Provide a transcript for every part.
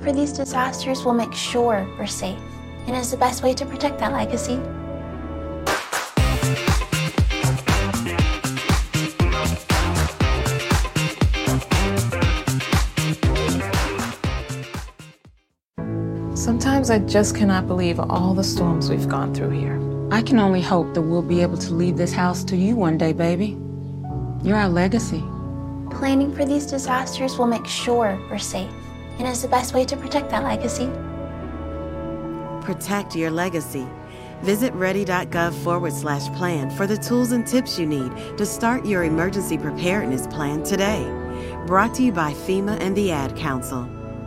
for these disasters will make sure we're safe and is the best way to protect that legacy. Sometimes I just cannot believe all the storms we've gone through here. I can only hope that we'll be able to leave this house to you one day, baby. You're our legacy. Planning for these disasters will make sure we're safe and is the best way to protect that legacy. Protect your legacy. Visit ready.gov/plan for the tools and tips you need to start your emergency preparedness plan today. Brought to you by FEMA and the Ad Council.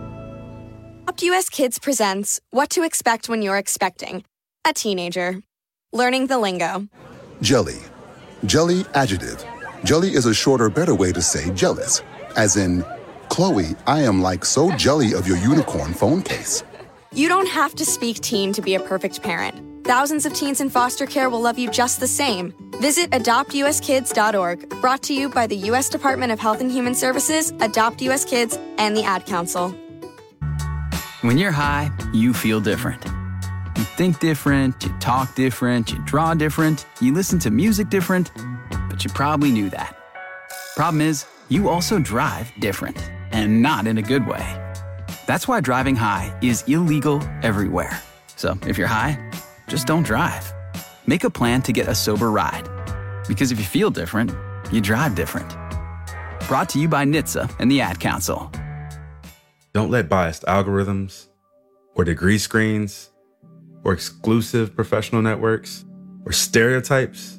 Adopt US Kids presents What to Expect When You're Expecting a Teenager. Learning the lingo. Jelly. Jelly adjective. Jelly is a shorter, better way to say jealous. As in, Chloe, I am like so jelly of your unicorn phone case. You don't have to speak teen to be a perfect parent. Thousands of teens in foster care will love you just the same. Visit adoptuskids.org, brought to you by the U.S. Department of Health and Human Services, Adopt US Kids, and the Ad Council. When you're high, you feel different. You think different, you talk different, you draw different, you listen to music different, but you probably knew that. Problem is, you also drive different, and not in a good way. That's why driving high is illegal everywhere. So if you're high, just don't drive. Make a plan to get a sober ride. Because if you feel different, you drive different. Brought to you by NHTSA and the Ad Council. Don't let biased algorithms, or degree screens, or exclusive professional networks, or stereotypes.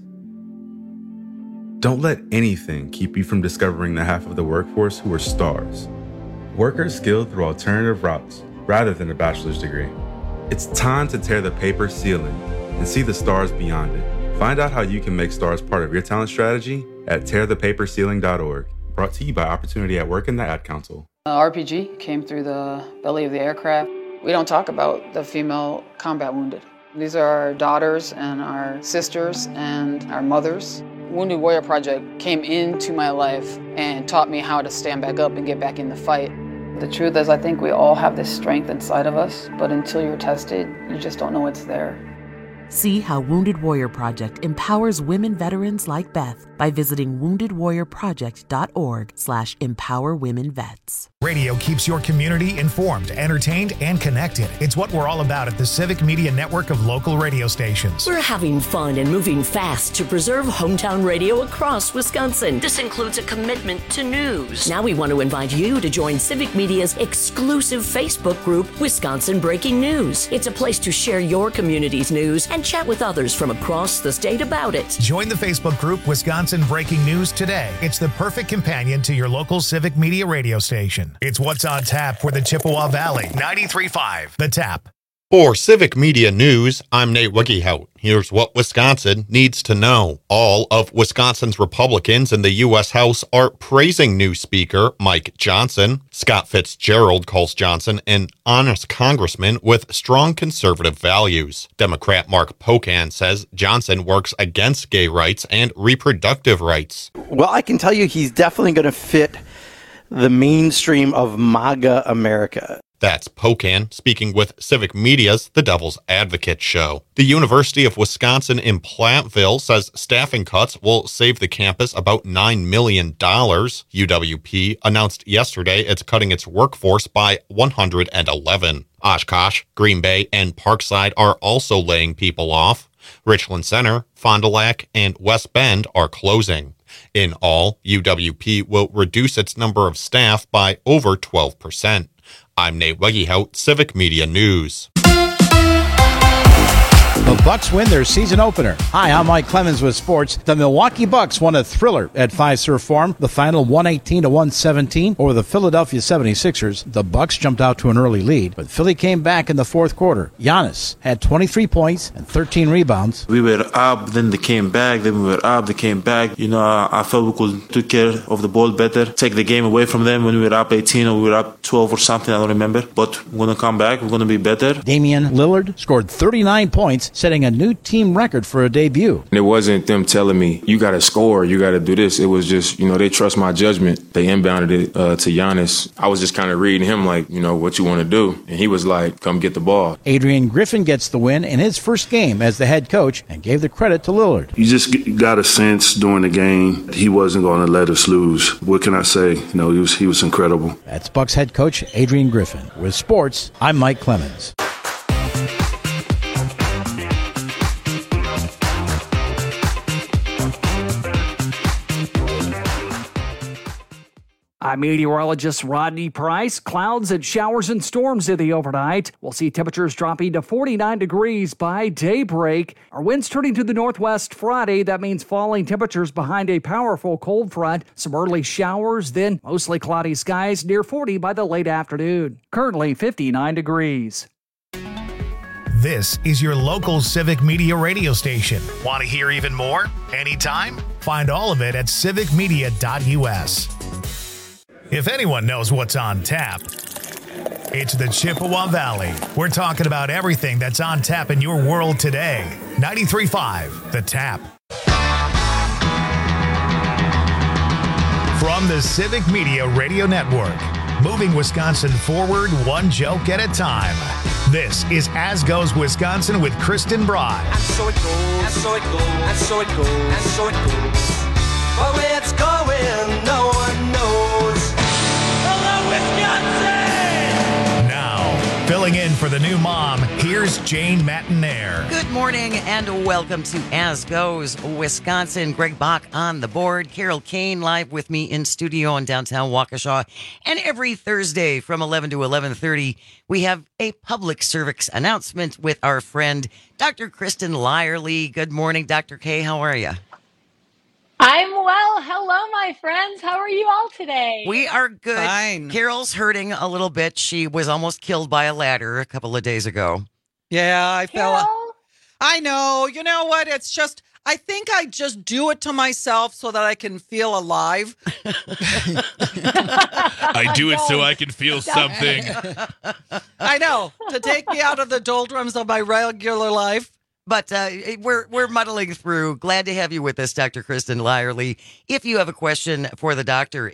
Don't let anything keep you from discovering the half of the workforce who are stars. Workers skilled through alternative routes rather than a bachelor's degree. It's time to tear the paper ceiling and see the stars beyond it. Find out how you can make stars part of your talent strategy at tearthepaperceiling.org. Brought to you by Opportunity at Work and the Ad Council. RPG came through the belly of the aircraft. We don't talk about the female combat wounded. These are our daughters and our sisters and our mothers. Wounded Warrior Project came into my life and taught me how to stand back up and get back in the fight. The truth is, I think we all have this strength inside of us, but until you're tested, you just don't know it's there. See how Wounded Warrior Project empowers women veterans like Beth by visiting woundedwarriorproject.org/empowerwomenvets. Radio keeps your community informed, entertained, and connected. It's what we're all about at the Civic Media Network of local radio stations. We're having fun and moving fast to preserve hometown radio across Wisconsin. This includes a commitment to news. Now we want to invite you to join Civic Media's exclusive Facebook group, Wisconsin Breaking News. It's a place to share your community's news and chat with others from across the state about it. Join the Facebook group Wisconsin Breaking News today. It's the perfect companion to your local Civic Media radio station. It's what's on tap for the Chippewa Valley. 93.5 The Tap. For Civic Media News, I'm Nate Wiggyhout. Here's what Wisconsin needs to know. All of Wisconsin's Republicans in the U.S. House are praising new Speaker Mike Johnson. Scott Fitzgerald calls Johnson an honest congressman with strong conservative values. Democrat Mark Pocan says Johnson works against gay rights and reproductive rights. Well, I can tell you he's definitely going to fit the mainstream of MAGA America. That's Pocan speaking with Civic Media's The Devil's Advocate show. The University of Wisconsin in Platteville says staffing cuts will save the campus about $9 million. UWP announced yesterday it's cutting its workforce by 111. Oshkosh, Green Bay, and Parkside are also laying people off. Richland Center, Fond du Lac, and West Bend are closing. In all, UWP will reduce its number of staff by over 12%. I'm Nate Weggyhout, Civic Media News. The Bucks win their season opener. Hi, I'm Mike Clemens with sports. The Milwaukee Bucks won a thriller at Fiserv Forum. The final 118-117 over the Philadelphia 76ers. The Bucks jumped out to an early lead, but Philly came back in the fourth quarter. Giannis had 23 points and 13 rebounds. We were up, then they came back, then we were up, they came back. I felt we could take care of the ball better, take the game away from them when we were up 18 or we were up 12 or something, I don't remember. But we're going to come back, we're going to be better. Damian Lillard scored 39 points setting a new team record for a debut. It wasn't them telling me, you got to score, you got to do this. It was just, they trust my judgment. They inbounded it to Giannis. I was just kind of reading him like, what you want to do. And he was like, come get the ball. Adrian Griffin gets the win in his first game as the head coach and gave the credit to Lillard. You just got a sense during the game he wasn't going to let us lose. What can I say? He was incredible. That's Bucks head coach Adrian Griffin. With sports, I'm Mike Clemens. I'm meteorologist Rodney Price. Clouds and showers and storms in the overnight. We'll see temperatures dropping to 49 degrees by daybreak. Our winds turning to the northwest Friday. That means falling temperatures behind a powerful cold front. Some early showers, then mostly cloudy skies near 40 by the late afternoon. Currently 59 degrees. This is your local Civic Media radio station. Want to hear even more? Anytime? Find all of it at civicmedia.us. If anyone knows what's on tap, it's the Chippewa Valley. We're talking about everything that's on tap in your world today. 93.5 The Tap. From the Civic Media Radio Network, moving Wisconsin forward one joke at a time. This is As Goes Wisconsin with Kristen Broad. And so it goes, and so it goes, and so it goes, and so it goes. But where it's going, no one knows. Hello, Wisconsin! Now, filling in for the new mom, here's Jane Matinaire. Good morning and welcome to As Goes Wisconsin. Greg Bach on the board. Carol Kane live with me in studio in downtown Waukesha. And every Thursday from 11 to 11:30, we have a public service announcement with our friend, Dr. Kristen Lyerly. Good morning, Dr. K. How are you? I'm well. Hello, my friends. How are you all today? We are good. Fine. Carol's hurting a little bit. She was almost killed by a ladder a couple of days ago. Yeah, I Carol? fell. I know. You know what? It's just, I think I just do it to myself so that I can feel alive. I do it so I can feel something. I know. To take me out of the doldrums of my regular life. But we're muddling through. Glad to have you with us, Dr. Kristen Lyerly. If you have a question for the doctor,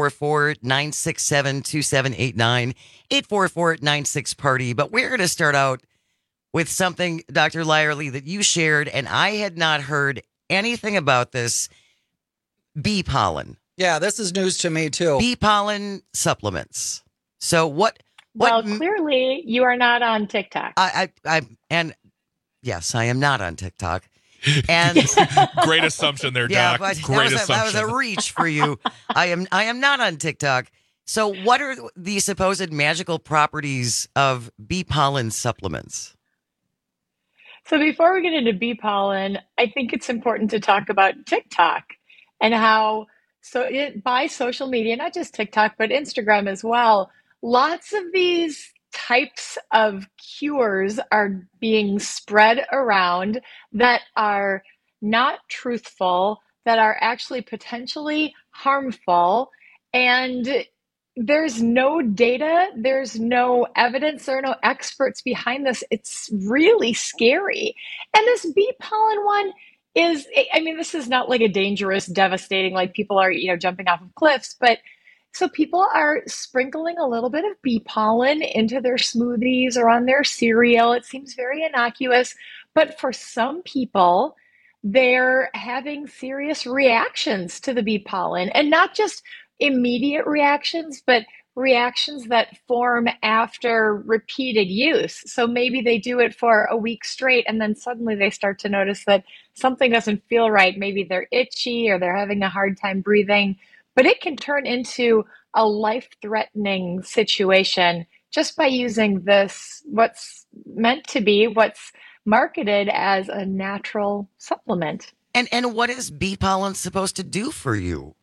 844-967-2789, 844-96-PARTY. But we're going to start out with something, Dr. Lyerly, that you shared, and I had not heard anything about this. Bee pollen. Yeah, this is news to me, too. Bee pollen supplements. So what Well, clearly you are not on TikTok. Yes, I am not on TikTok. And great assumption there, yeah, Doc. but Great assumption. That was a reach for you. I am not on TikTok. So what are the supposed magical properties of bee pollen supplements? So before we get into bee pollen, I think it's important to talk about TikTok and how by social media, not just TikTok, but Instagram as well, lots of these types of cures are being spread around that are not truthful, that are actually potentially harmful. And there's no data, there's no evidence, there are no experts behind this. It's really scary. And this bee pollen one is, I mean, this is not like a dangerous, devastating, like people are, jumping off of cliffs, but so people are sprinkling a little bit of bee pollen into their smoothies or on their cereal. It seems very innocuous, but for some people, they're having serious reactions to the bee pollen, and not just immediate reactions, but reactions that form after repeated use. So maybe they do it for a week straight, and then suddenly they start to notice that something doesn't feel right. Maybe they're itchy or they're having a hard time breathing. But it can turn into a life-threatening situation just by using this, what's meant to be, what's marketed as a natural supplement. And what is bee pollen supposed to do for you?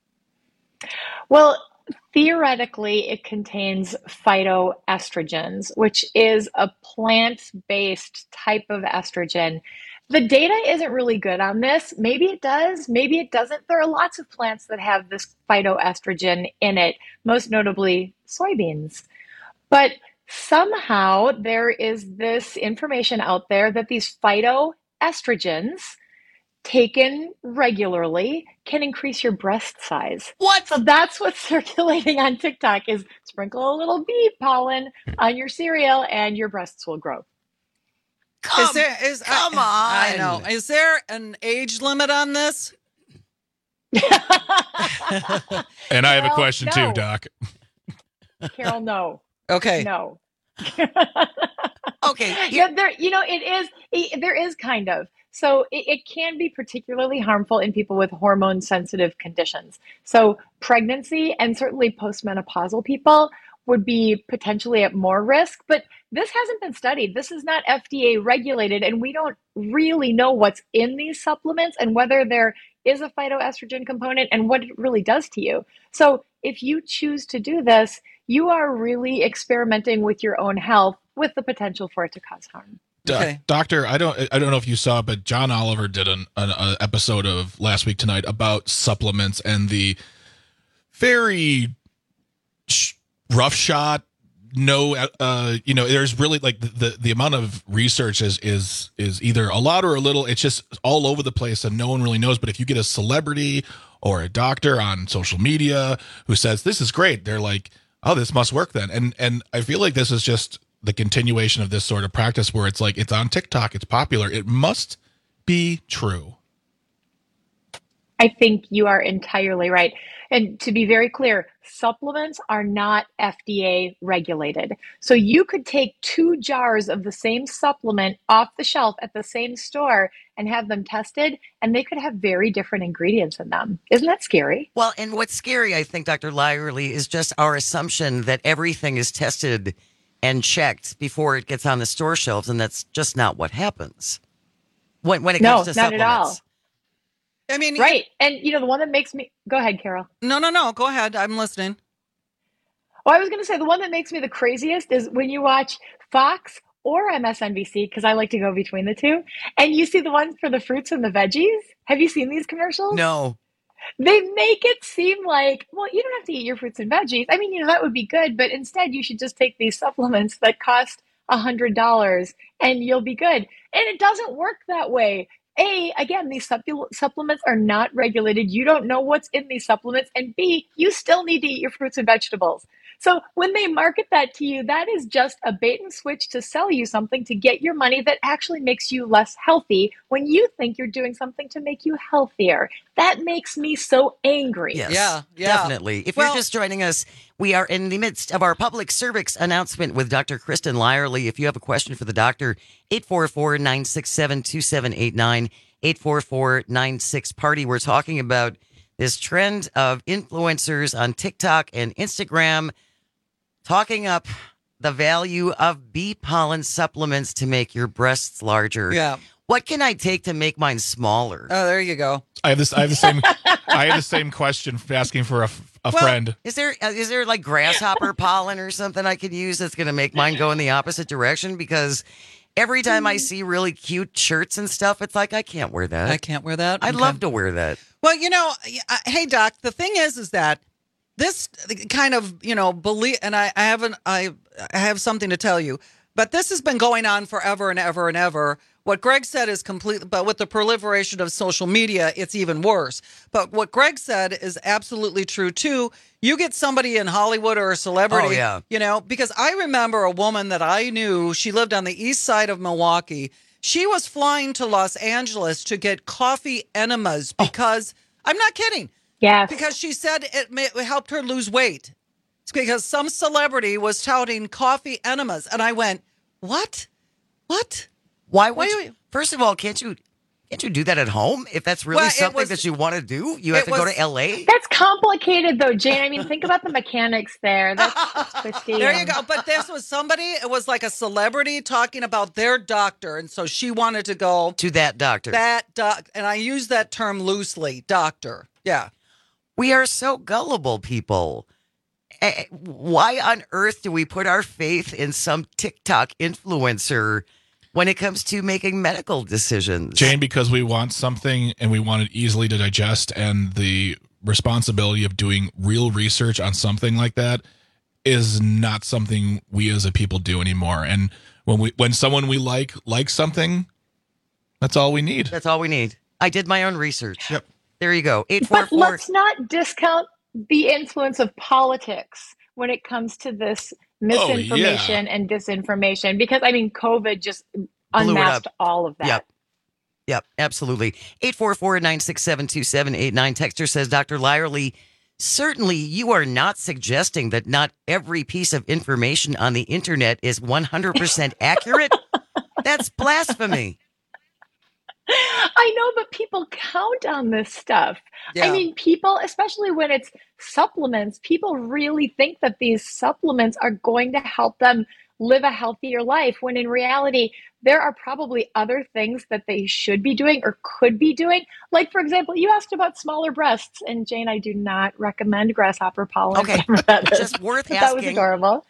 Well, theoretically, it contains phytoestrogens, which is a plant-based type of estrogen. The data isn't really good on this. Maybe it does, maybe it doesn't. There are lots of plants that have this phytoestrogen in it, most notably soybeans. But somehow there is this information out there that these phytoestrogens taken regularly can increase your breast size. What? So that's what's circulating on TikTok is sprinkle a little bee pollen on your cereal and your breasts will grow. Come on. I know. Is there an age limit on this? And I have a Carol, question no. too, Doc. Carol, no. Okay. No. Okay. Yeah, there is kind of. So it can be particularly harmful in people with hormone sensitive conditions. So pregnancy and certainly postmenopausal people would be potentially at more risk, but this hasn't been studied. This is not FDA regulated, and we don't really know what's in these supplements and whether there is a phytoestrogen component and what it really does to you. So if you choose to do this, you are really experimenting with your own health with the potential for it to cause harm. Okay. Doctor, I don't know if you saw, but John Oliver did an episode of Last Week Tonight about supplements and the very rough shot. No, there's really like the amount of research is either a lot or a little. It's just all over the place and no one really knows. But if you get a celebrity or a doctor on social media who says this is great, they're like, oh, this must work then. And I feel like this is just the continuation of this sort of practice where it's like, it's on TikTok, it's popular, it must be true. I think you are entirely right. And to be very clear, supplements are not FDA regulated. So you could take 2 jars of the same supplement off the shelf at the same store and have them tested, and they could have very different ingredients in them. Isn't that scary? Well, and what's scary, I think, Dr. Lyerly, is just our assumption that everything is tested and checked before it gets on the store shelves, and that's just not what happens when it comes to supplements. No, not at all. I mean, right. And, the one that makes me... Go ahead, Carol. No. Go ahead. I'm listening. Oh, I was going to say, the one that makes me the craziest is when you watch Fox or MSNBC, because I like to go between the two, and you see the ones for the fruits and the veggies. Have you seen these commercials? No. They make it seem like, well, you don't have to eat your fruits and veggies. I mean, that would be good, but instead you should just take these supplements that cost $100 and you'll be good. And it doesn't work that way. Again, these supplements are not regulated. You don't know what's in these supplements. And B, you still need to eat your fruits and vegetables. So when they market that to you, that is just a bait and switch to sell you something to get your money that actually makes you less healthy when you think you're doing something to make you healthier. That makes me so angry. Yes, yeah. Definitely. If you're just joining us, we are in the midst of our public service announcement with Dr. Kristen Lyerly. If you have a question for the doctor, 844-967-2789, 844-96-PARTY. We're talking about this trend of influencers on TikTok and Instagram talking up the value of bee pollen supplements to make your breasts larger. Yeah. What can I take to make mine smaller? Oh, there you go. I have the same question asking for a friend. Is there like grasshopper pollen or something I could use that's going to make mine go in the opposite direction? Because every time I see really cute shirts and stuff, it's like, I can't wear that. I can't wear that. I'd love to wear that. Well, hey, Doc, the thing is that this kind of, belief, and I have something to tell you, but this has been going on forever and ever and ever. What Greg said is complete, but with the proliferation of social media, it's even worse. But what Greg said is absolutely true, too. You get somebody in Hollywood or a celebrity, because I remember a woman that I knew, she lived on the east side of Milwaukee. She was flying to Los Angeles to get coffee enemas because, I'm not kidding. Yes. Because she said it helped her lose weight. It's because some celebrity was touting coffee enemas. And I went, what? Why would you? First of all, can't you do that at home? If that's really something that you want to do, you have to go to LA? That's complicated, though, Jane. I mean, think about the mechanics there. That's twisty. There you go. But this was somebody, it was like a celebrity talking about their doctor. And so she wanted to go to that doctor. And I use that term loosely, doctor. Yeah. We are so gullible, people. Why on earth do we put our faith in some TikTok influencer when it comes to making medical decisions? Jane, because we want something and we want it easily to digest, and the responsibility of doing real research on something like that is not something we as a people do anymore. And when someone we likes something, that's all we need. That's all we need. I did my own research. Yep. There you go. But let's not discount the influence of politics when it comes to this misinformation and disinformation, because I mean, COVID just unmasked all of that. Yep, absolutely. 844-967-2789. Texter says, Dr. Lyerly, certainly you are not suggesting that not every piece of information on the internet is 100% accurate. That's blasphemy. I know, but people count on this stuff. Yeah. I mean, people, especially when it's supplements, people really think that these supplements are going to help them live a healthier life, when in reality, there are probably other things that they should be doing or could be doing. Like, for example, you asked about smaller breasts, and Jane, I do not recommend grasshopper pollen. Okay, just worth asking. That was adorable.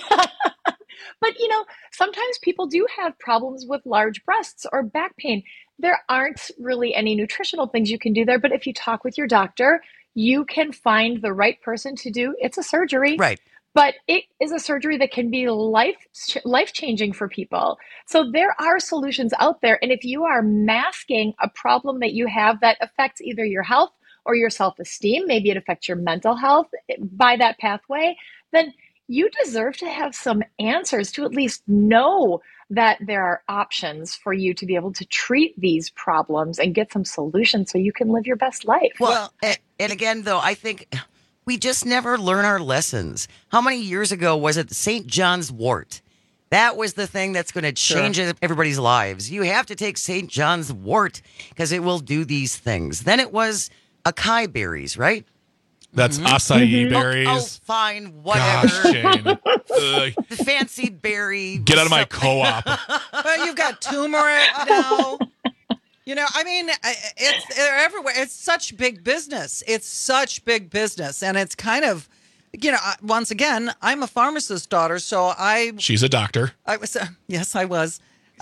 But, you know, sometimes people do have problems with large breasts or back pain. There aren't really any nutritional things you can do there, but if you talk with your doctor, you can find the right person to do. It's a surgery. Right. But it is a surgery that can be life-changing for people. So there are solutions out there. And if you are masking a problem that you have that affects either your health or your self-esteem, maybe it affects your mental health by that pathway, then you deserve to have some answers, to at least know that there are options for you to be able to treat these problems and get some solutions so you can live your best life. Well, and again, though, I think we just never learn our lessons. How many years ago was it St. John's wort? That was the thing that's going to change everybody's lives. You have to take St. John's wort because it will do these things. Then it was acai berries, right? That's acai berries. Oh, fine, whatever. Gosh, Jane. The fancy berry. Get out of my co-op. Well, you've got turmeric now. You know, I mean, they're everywhere. It's such big business. It's such big business. And it's kind of, you know, once again, I'm a pharmacist's daughter, so She's a doctor. I was, yes, I was.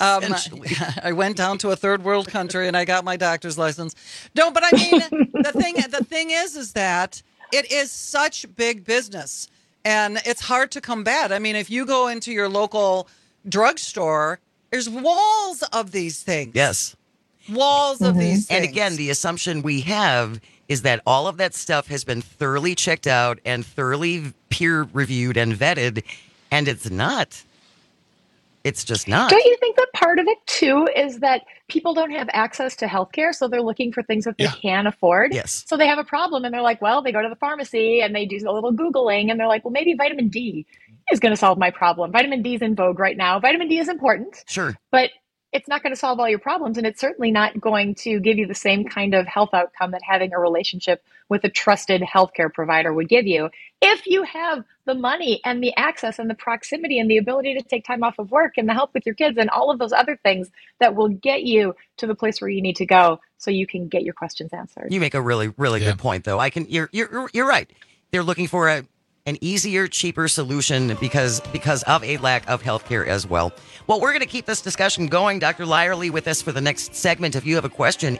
I went down to a third world country and I got my doctor's license. No, but I mean, the thing is that it is such big business and it's hard to combat. I mean, if you go into your local drugstore, there's walls of these things. Yes. Walls of these things. And again, the assumption we have is that all of that stuff has been thoroughly checked out and thoroughly peer reviewed and vetted, and it's not. It's just not. Don't you think that part of it, too, is that people don't have access to healthcare, so they're looking for things that they can afford? Yes. So they have a problem, and they're like, well, they go to the pharmacy, and they do a little Googling, and they're like, well, maybe vitamin D is going to solve my problem. Vitamin D is in vogue right now. Vitamin D is important. Sure. But it's not going to solve all your problems, and it's certainly not going to give you the same kind of health outcome that having a relationship with a trusted healthcare provider would give you. If you have the money and the access and the proximity and the ability to take time off of work and the help with your kids and all of those other things that will get you to the place where you need to go so you can get your questions answered. You make a really, really good point, though. You're right. They're looking for an easier, cheaper solution because of a lack of healthcare as well. Well, we're going to keep this discussion going. Dr. Lyerly with us for the next segment. If you have a question,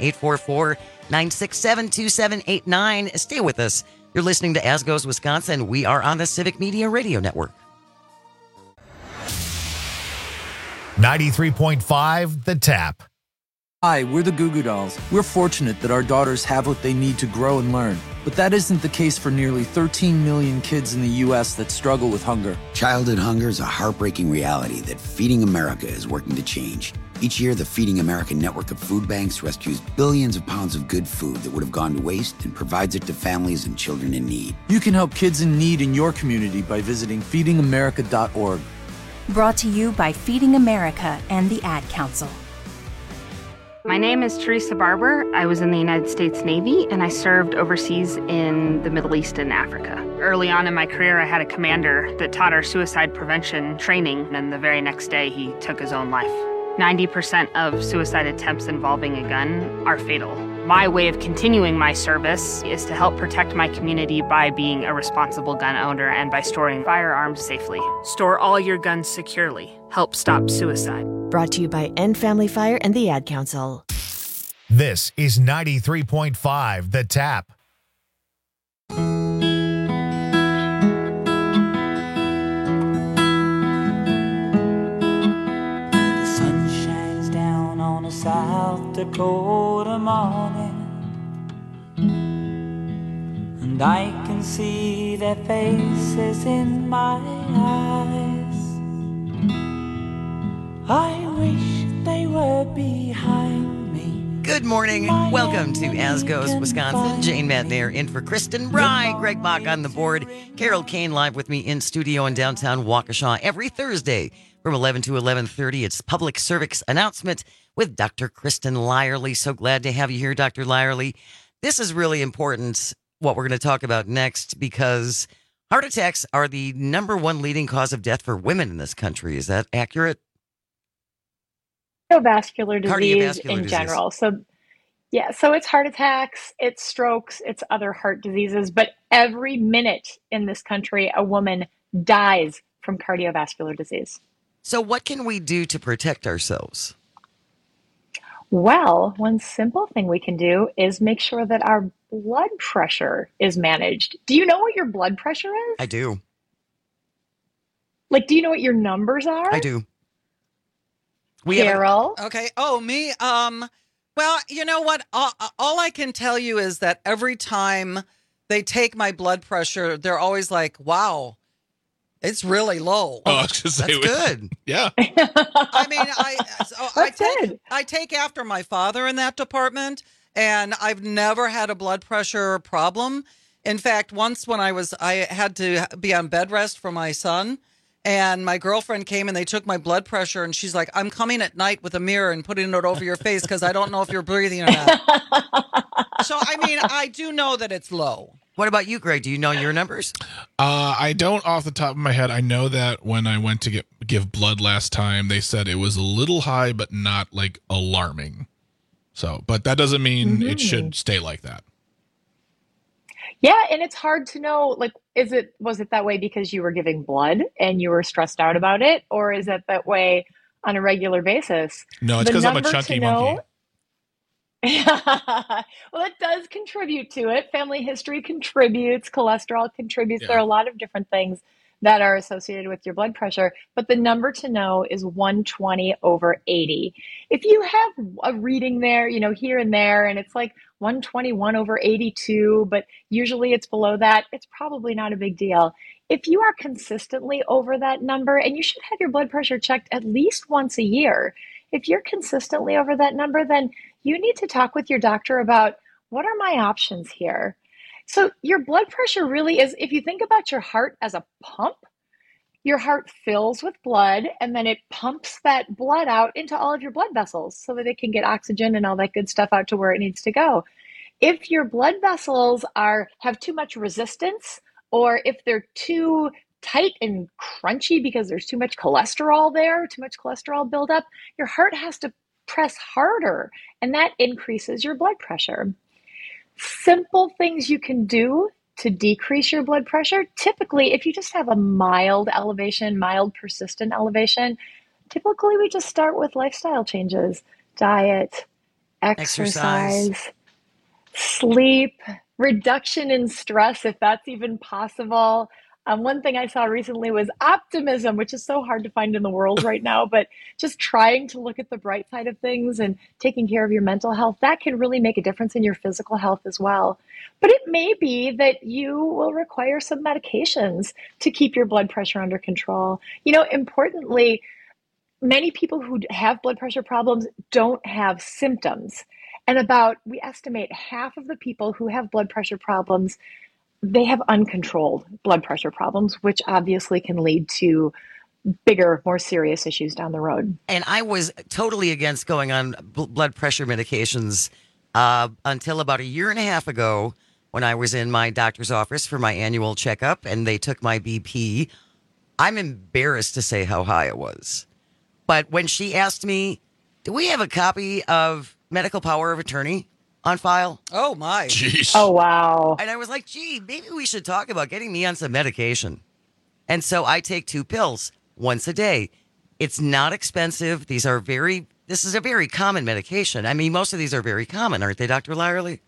844-967-2789. Stay with us. You're listening to As Goes Wisconsin. We are on the Civic Media Radio Network. 93.5 The Tap. Hi, we're the Goo Goo Dolls. We're fortunate that our daughters have what they need to grow and learn. But that isn't the case for nearly 13 million kids in the U.S. that struggle with hunger. Childhood hunger is a heartbreaking reality that Feeding America is working to change. Each year, the Feeding America network of food banks rescues billions of pounds of good food that would have gone to waste and provides it to families and children in need. You can help kids in need in your community by visiting feedingamerica.org. Brought to you by Feeding America and the Ad Council. My name is Teresa Barber. I was in the United States Navy, and I served overseas in the Middle East and Africa. Early on in my career, I had a commander that taught our suicide prevention training, and the very next day, he took his own life. 90% of suicide attempts involving a gun are fatal. My way of continuing my service is to help protect my community by being a responsible gun owner and by storing firearms safely. Store all your guns securely. Help stop suicide. Brought to you by End Family Fire and the Ad Council. This is 93.5 The Tap. Dakota morning, and I can see their faces in my eyes. I wish they were behind me. Good morning. Welcome to As Goes Wisconsin. Jane Matnair in for Kristen Bry. Greg Bach on the board. Carol Kane live with me in studio in downtown Waukesha every Thursday from 11 to 11:30. It's public service announcement with Dr. Kristen Lyerly. So glad to have you here, Dr. Lyerly. This is really important, what we're going to talk about next, because heart attacks are the number one leading cause of death for women in this country. Is that accurate? Cardiovascular disease in general. So it's heart attacks, it's strokes, it's other heart diseases, but every minute in this country, a woman dies from cardiovascular disease. So what can we do to protect ourselves? Well, one simple thing we can do is make sure that our blood pressure is managed. Do you know what your blood pressure is? I do. Like, do you know what your numbers are? I do. Carol? Okay. Oh, me? Well, you know what? All I can tell you is that every time they take my blood pressure, they're always like, wow, it's really low. Oh, I was gonna say, That's good. Yeah. I mean, I take after my father in that department, and I've never had a blood pressure problem. In fact, once when I had to be on bed rest for my son, and my girlfriend came and they took my blood pressure, and she's like, I'm coming at night with a mirror and putting it over your face because I don't know if you're breathing or not. So, I mean, I do know that it's low. What about you, Greg? Do you know your numbers? I don't off the top of my head. I know that when I went to give blood last time, they said it was a little high, but not like alarming. So, but that doesn't mean it should stay like that. Yeah, and it's hard to know, like, was it that way because you were giving blood and you were stressed out about it, or is it that way on a regular basis? No, it's because I'm a chunky monkey. Well, it does contribute to it. Family history contributes, cholesterol contributes. Yeah. There are a lot of different things that are associated with your blood pressure, but the number to know is 120/80. If you have a reading there, here and there, and it's like 121/82, but usually it's below that, it's probably not a big deal. If you are consistently over that number, and you should have your blood pressure checked at least once a year, if you're consistently over that number, then you need to talk with your doctor about, what are my options here? So your blood pressure really is, if you think about your heart as a pump, your heart fills with blood and then it pumps that blood out into all of your blood vessels so that it can get oxygen and all that good stuff out to where it needs to go. If your blood vessels have too much resistance, or if they're too tight and crunchy because there's too much cholesterol there, too much cholesterol buildup, your heart has to press harder, and that increases your blood pressure. Simple things you can do to decrease your blood pressure. Typically, if you just have a mild elevation, mild persistent elevation, typically we just start with lifestyle changes, diet, exercise, sleep, reduction in stress, if that's even possible. One thing I saw recently was optimism, which is so hard to find in the world right now, but just trying to look at the bright side of things and taking care of your mental health, that can really make a difference in your physical health as well. But it may be that you will require some medications to keep your blood pressure under control. Importantly, many people who have blood pressure problems don't have symptoms. And we estimate half of the people who have blood pressure problems, they have uncontrolled blood pressure problems, which obviously can lead to bigger, more serious issues down the road. And I was totally against going on blood pressure medications until about a year and a half ago when I was in my doctor's office for my annual checkup and they took my BP. I'm embarrassed to say how high it was. But when she asked me, do we have a copy of medical power of attorney on file? Oh, my. Jeez. Oh, wow. And I was like, gee, maybe we should talk about getting me on some medication. And so I take 2 pills once a day. It's not expensive. This is a very common medication. I mean, most of these are very common, aren't they, Dr. Lyerly?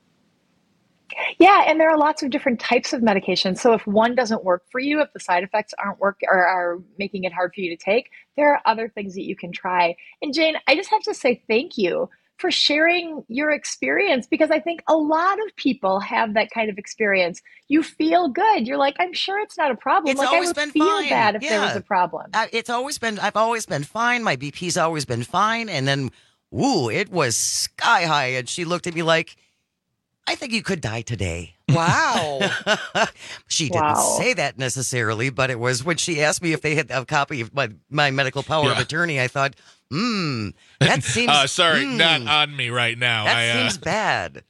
Yeah, and there are lots of different types of medications. So if one doesn't work for you, if the side effects are making it hard for you to take, there are other things that you can try. And Jane, I just have to say thank you for sharing your experience, because I think a lot of people have that kind of experience. You feel good. You're like, I'm sure it's not a problem. It's like always I would been feel fine. bad if there Yeah. was a problem. I've always been fine. My BP's always been fine. And then, ooh, it was sky high. And she looked at me like, I think you could die today. Wow. She didn't say that necessarily, but it was when she asked me if they had a copy of my medical power of attorney, I thought, that seems... sorry, not on me right now. That seems bad.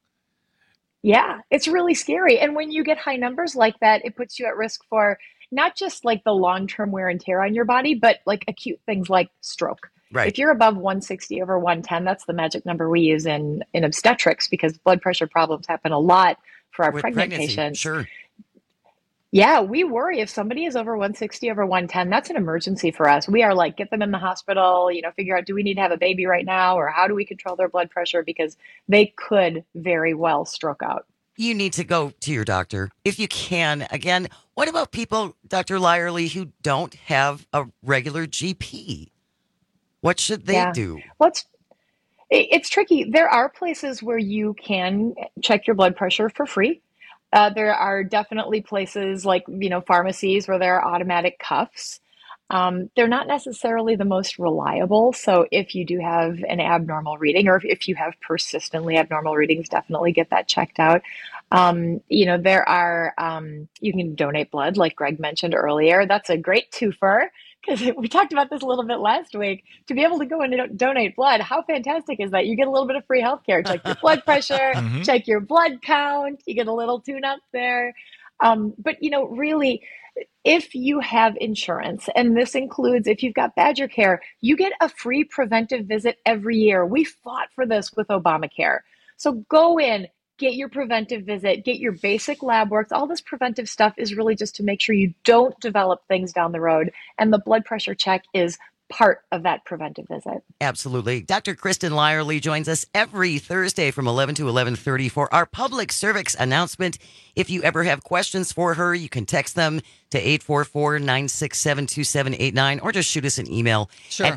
Yeah, it's really scary. And when you get high numbers like that, it puts you at risk for not just like the long-term wear and tear on your body, but like acute things like stroke. Right. If you're above 160 over 110, that's the magic number we use in obstetrics, because blood pressure problems happen a lot for our pregnant patients. Sure. Yeah, we worry if somebody is over 160 over 110, that's an emergency for us. We are like, get them in the hospital, figure out, do we need to have a baby right now, or how do we control their blood pressure, because they could very well stroke out. You need to go to your doctor if you can. Again, what about people, Dr. Lyerly, who don't have a regular GP? What should they do? Well, it's tricky. There are places where you can check your blood pressure for free. There are definitely places like, pharmacies where there are automatic cuffs. They're not necessarily the most reliable. So if you do have an abnormal reading, or if you have persistently abnormal readings, definitely get that checked out. There are, you can donate blood, like Greg mentioned earlier. That's a great twofer, because we talked about this a little bit last week. To be able to go and donate blood, how fantastic is that? You get a little bit of free healthcare. Check your blood pressure, check your blood count. You get a little tune-up there. But, really, if you have insurance, and this includes if you've got Badger Care, you get a free preventive visit every year. We fought for this with Obamacare. So go in, get your preventive visit, get your basic lab works. All this preventive stuff is really just to make sure you don't develop things down the road. And the blood pressure check is part of that preventive visit. Absolutely. Dr. Kristen Lyerly joins us every Thursday from 11 to 11:30 for our public service announcement. If you ever have questions for her, you can text them to 844-967-2789 or just shoot us an email at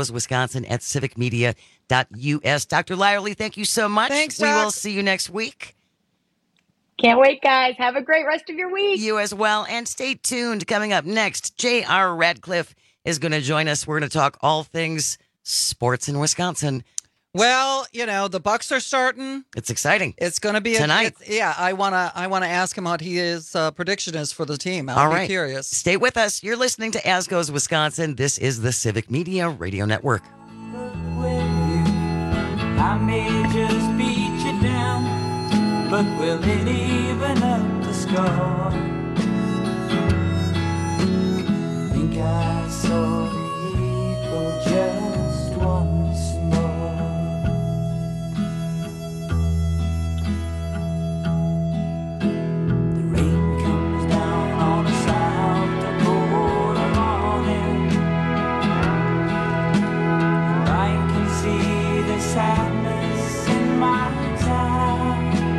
asgoeswisconsin@civicmedia.us. Dr. Lyerly, thank you so much. Thanks, we Doc. will see you next week. Can't wait, guys. Have a great rest of your week. You as well. And stay tuned. Coming up next, J.R. Radcliffe is going to join us. We're going to talk all things sports in Wisconsin. Well, the Bucks are starting. It's exciting. It's going to be tonight. I want to ask him what his prediction is for the team. All right. Be curious. Stay with us. You're listening to As Goes Wisconsin. This is the Civic Media Radio Network. I may just beat you down, but will it even up the score? Think I saw the eagle just once more. The rain comes down on a South Dakota morning, and I can see the sadness in my town.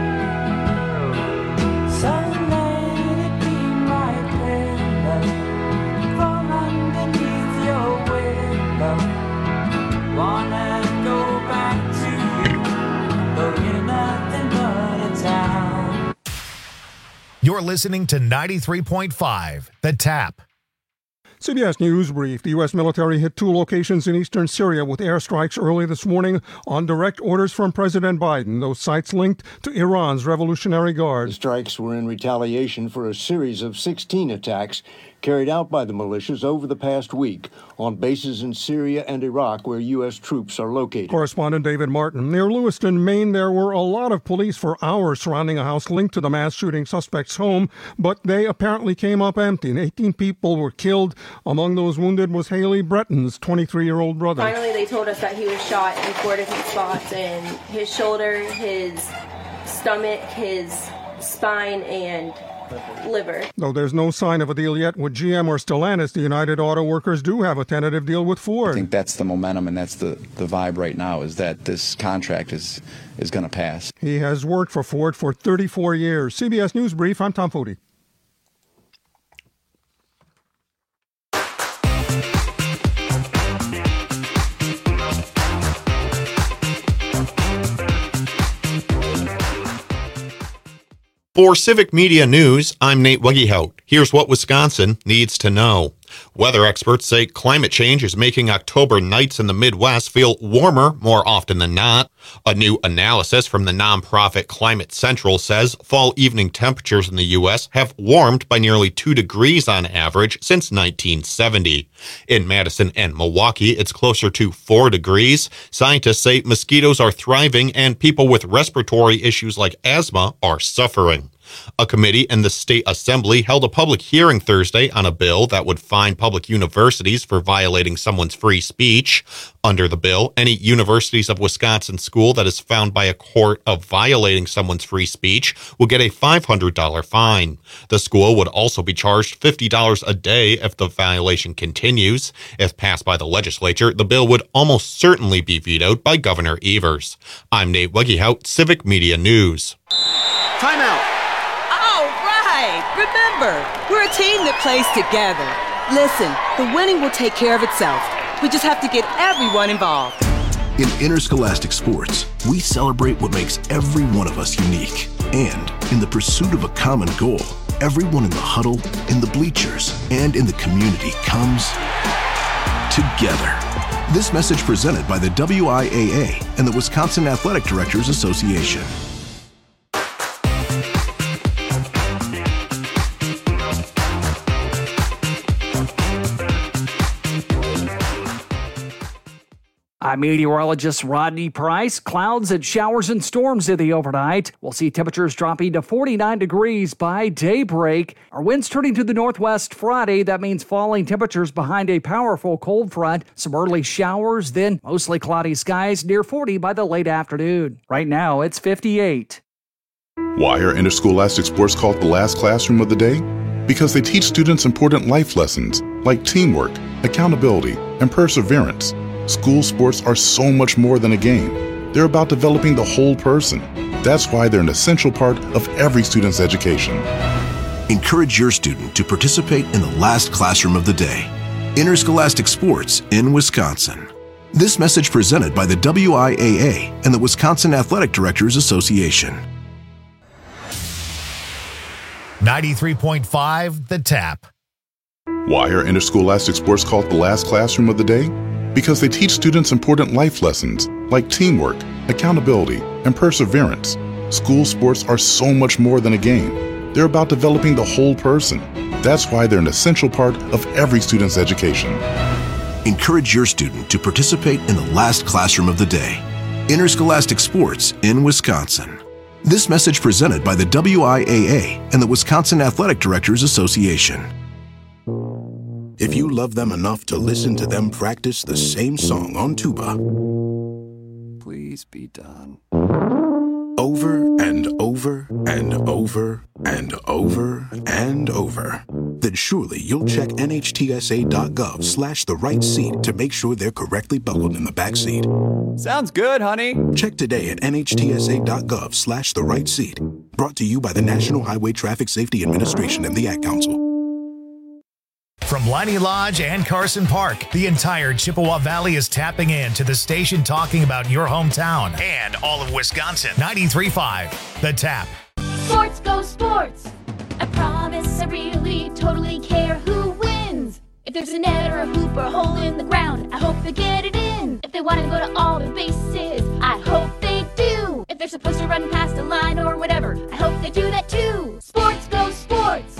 So let it be my prayer, fall underneath your window. Wanna go back to you, though you're nothing but a town. You're listening to 93.5 The Tap. CBS News brief. The U.S. military hit 2 locations in eastern Syria with airstrikes early this morning on direct orders from President Biden. Those sites linked to Iran's Revolutionary Guard. The strikes were in retaliation for a series of 16 attacks carried out by the militias over the past week on bases in Syria and Iraq where U.S. troops are located. Correspondent David Martin. Near Lewiston, Maine, there were a lot of police for hours surrounding a house linked to the mass shooting suspect's home, but they apparently came up empty, and 18 people were killed. Among those wounded was Haley Bretton's 23-year-old brother. Finally, they told us that he was shot in 4 different spots, in his shoulder, his stomach, his spine, and liver. Though there's no sign of a deal yet with GM or Stellantis, the United Auto Workers do have a tentative deal with Ford. I think that's the momentum and that's the vibe right now, is that this contract is going to pass. He has worked for Ford for 34 years. CBS News Brief, I'm Tom Foti. For Civic Media News, I'm Nate Weggehout. Here's what Wisconsin needs to know. Weather experts say climate change is making October nights in the Midwest feel warmer more often than not. A new analysis from the nonprofit Climate Central says fall evening temperatures in the U.S. have warmed by nearly 2 degrees on average since 1970. In Madison and Milwaukee, it's closer to 4 degrees. Scientists say mosquitoes are thriving and people with respiratory issues like asthma are suffering. A committee in the state assembly held a public hearing Thursday on a bill that would fine public universities for violating someone's free speech. Under the bill, any Universities of Wisconsin school that is found by a court of violating someone's free speech will get a $500 fine. The school would also be charged $50 a day if the violation continues. If passed by the legislature, the bill would almost certainly be vetoed by Governor Evers. I'm Nate Weggehout, Civic Media News. Timeout. Remember, we're a team that plays together. Listen, the winning will take care of itself. We just have to get everyone involved. In interscholastic sports, we celebrate what makes every one of us unique. And in the pursuit of a common goal, everyone in the huddle, in the bleachers, and in the community comes together. This message presented by the WIAA and the Wisconsin Athletic Directors Association. I'm meteorologist Rodney Price. Clouds and showers and storms in the overnight. We'll see temperatures dropping to 49 degrees by daybreak. Our winds turning to the northwest Friday. That means falling temperatures behind a powerful cold front. Some early showers, then mostly cloudy skies near 40 by the late afternoon. Right now, it's 58. Why are interscholastic sports called the last classroom of the day? Because they teach students important life lessons like teamwork, accountability, and perseverance. School sports are so much more than a game. They're about developing the whole person. That's why they're an essential part of every student's education. Encourage your student to participate in the last classroom of the day. Interscholastic sports in Wisconsin. This message presented by the WIAA and the Wisconsin Athletic Directors Association. 93.5 The Tap. Why are interscholastic sports called the last classroom of the day? Because they teach students important life lessons like teamwork, accountability, and perseverance. School sports are so much more than a game. They're about developing the whole person. That's why they're an essential part of every student's education. Encourage your student to participate in the last classroom of the day. Interscholastic sports in Wisconsin. This message presented by the WIAA and the Wisconsin Athletic Directors Association. If you love them enough to listen to them practice the same song on tuba, please be done. Over and over and over and over and over, then surely you'll check NHTSA.gov/the right seat to make sure they're correctly buckled in the back seat. Sounds good, honey. Check today at NHTSA.gov/the right seat. Brought to you by the National Highway Traffic Safety Administration and the Ad Council. From Leinie Lodge and Carson Park, the entire Chippewa Valley is tapping in to the station talking about your hometown and all of Wisconsin. 93.5 The Tap. Sports go sports. I promise I really totally care who wins. If there's a net or a hoop or a hole in the ground, I hope they get it in. If they want to go to all the bases, I hope they do. If they're supposed to run past a line or whatever, I hope they do that too. Sports go sports.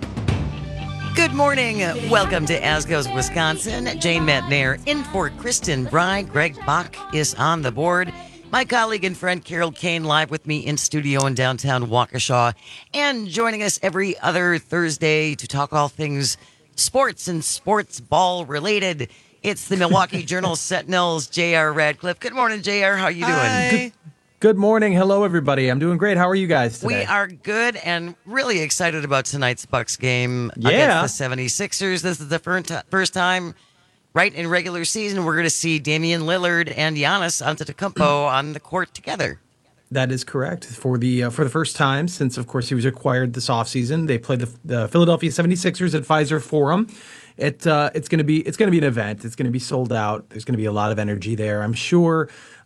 Good morning. Welcome to As Goes Wisconsin. Jane Matnair in for Kristen Bry. Greg Bach is on the board. My colleague and friend Carol Kane live with me in studio in downtown Waukesha. And joining us every other Thursday to talk all things sports and sports ball related, it's the Milwaukee Journal Sentinel's J.R. Radcliffe. Good morning, J.R. How you doing? Good morning. Hello, everybody. I'm doing great. How are you guys today? We are good and really excited about tonight's Bucks game against the 76ers. This is the first time right in regular season we're going to see Damian Lillard and Giannis Antetokounmpo on the court together. That is correct. For the first time since, of course, he was acquired this offseason, they played the Philadelphia 76ers at Pfizer Forum. It's going to be an event. It's going to be sold out. There's going to be a lot of energy there, I'm sure.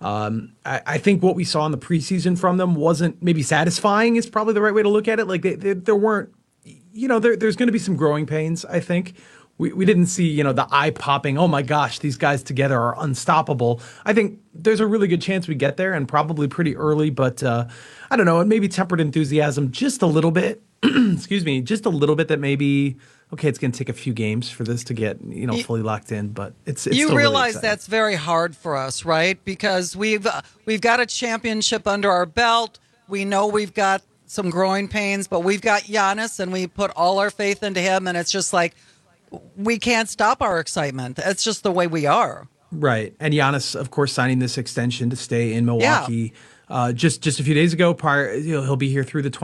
I think what we saw in the preseason from them wasn't maybe satisfying is probably the right way to look at it. Like there weren't, there's going to be some growing pains, I think. We didn't see, the eye-popping, oh my gosh, these guys together are unstoppable. I think there's a really good chance we get there and probably pretty early, but I don't know, it maybe tempered enthusiasm just a little bit. Excuse me, just a little bit that maybe, okay, it's going to take a few games for this to get, fully locked in, but it's you still realize really that's very hard for us, right? Because we've got a championship under our belt. We know we've got some growing pains, but we've got Giannis and we put all our faith into him, and it's just like, we can't stop our excitement. It's just the way we are. Right. And Giannis, of course, signing this extension to stay in Milwaukee. Yeah. Just a few days ago, he'll be here through the